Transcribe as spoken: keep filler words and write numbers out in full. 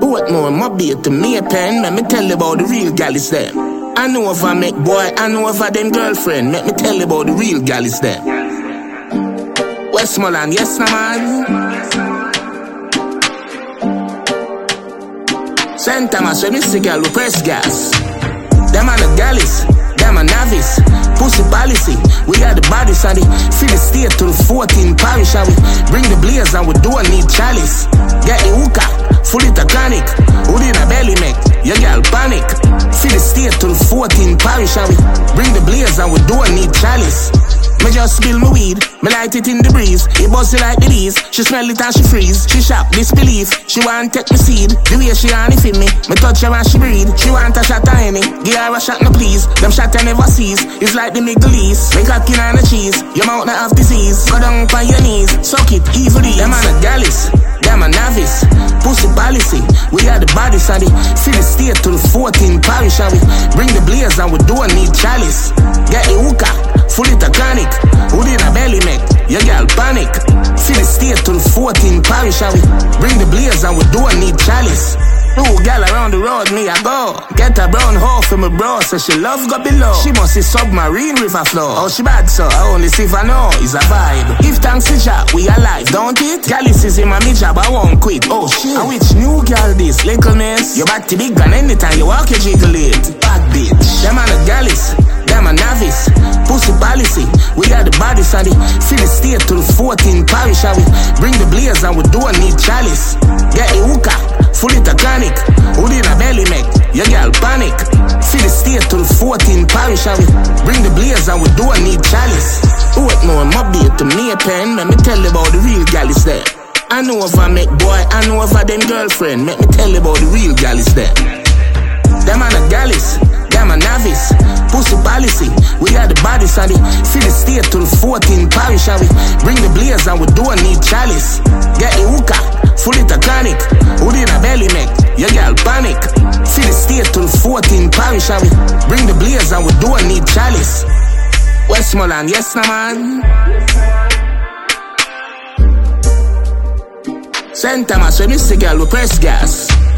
Portmore, my beat to me a pen. Let me tell you about the real galleys there. I know if I make boy, I know if I them girlfriend. Let me tell you about the real galleys there. Westmoreland, yes na man. Saint Thomas, when me see girl with press gas. Them are the galleys, them are navis. Pussy policy, we are the bodies and the feel the state to the fourteen parish and we bring the blaze and we don't need chalice. Get the hookah, fully taconic. Who did a belly make? Your girl panic. Feel the state to the fourteen parish and we bring the blaze and we don't need chalice. Me just spill my weed, me light it in the breeze. It buzz it like the bees, she smell it and she freeze. She shock disbelief, she want take me seed. The way she on it in me, me touch her and she breathe. She want a shot of any, give her a shot no please. Them shot I never sees, it's like the Middle East. Me cocky on the cheese, your mouth not have disease. Go down on your knees, suck it, evil deeds. Them on the galleys, them a navis. Pussy policy, we are the bodies and the feel the state to the fourteen parish and we bring the blaze and we don't need chalice. Get the hookah, fully taconic. Who did a belly make? Your girl panic. Feel the state to the fourteen parish and we bring the blaze and we don't need chalice. Two gal around the road, me I go. Get a brown hoe for my bro, so she love go below. She must see submarine river flow. Oh, she bad so, I only see if I know, it's a vibe. If thanks to ja, we alive, don't it? Gallis is in my me job, I won't quit. Oh shit, and which new gal this? Little miss, your body big gun anytime you walk you jiggle it. Bad bitch, them are the gallis, them are navis. Pussy policy, we are the bodies and the feel the state to the fourteen parish and we bring the blaze and we don't need chalice. Get the hookah, fully taconic. Who did a belly make? Your girl panic. Feel the state to the fourteen parish and we bring the blaze and we don't need chalice. Who it know my beat to me a pen. Let me tell you about the real galleys there. I know if I make boy, I know if I them girlfriend. Let me tell you about the real galleys there. Them are the galleys, them are navis. Pussy policy, we are the bodies and the feel the state to the fourteen parish and we bring the blaze and we don't need chalice. Get the hookah, fully taconic. Who did a belly make? Your girl panic. Feel the state to the fourteen parish and we bring the blaze and we don't need chalice. Westmoreland, yes na man. Saint Thomas, when you see girl with press gas.